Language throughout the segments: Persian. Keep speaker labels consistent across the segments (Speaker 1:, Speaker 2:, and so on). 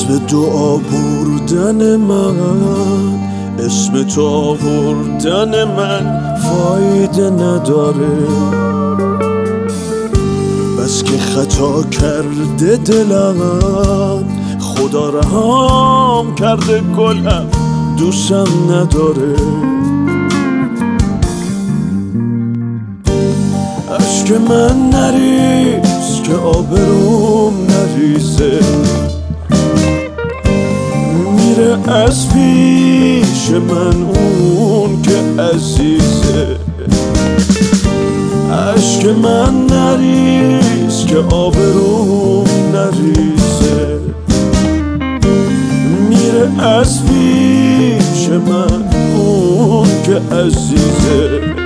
Speaker 1: دست به دعا بردن من، اسم تو آوردن من فایده نداره. بس که خطا کرده دلم، خدا رحم کرده گلم دوستم نداره. اشک من نریز که آبروم نریزه، میره از پیش من اون که عزیزه. اشک من نریز که آبروم نریزه، میره از پیش من اون که عزیزه.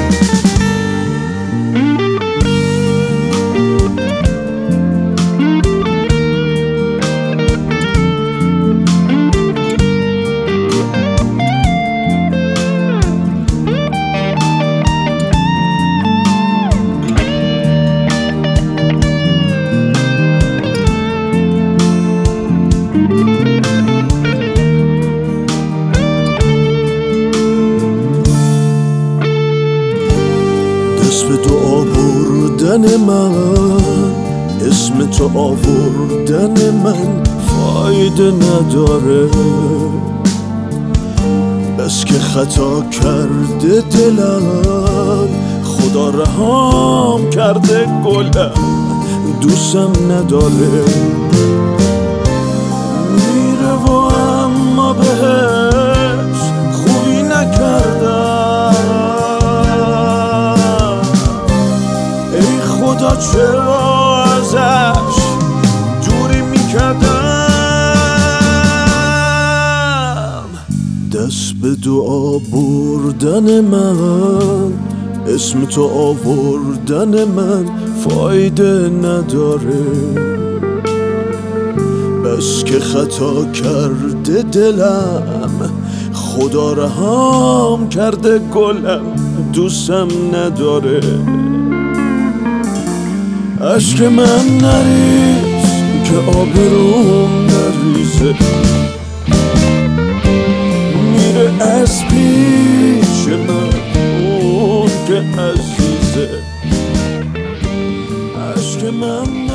Speaker 1: دست به دعا بردن من، اسم تو آوردن من فایده نداره. بس که خطا کرده دلم، خدا رحم کرده گلم دوستم نداره. میره و اما بهش خوبی نکردم، ای خدا چرا ازش دوری میکردم. دست به دعا بردن من، اسم تو آوردن من فایده نداره. بس که خطا کرده دلم، خدا رحم کرده گلم دوستم نداره. اشک من نریز که آبروم نریزه، میره از پیش من اون که عزیزه. اشک من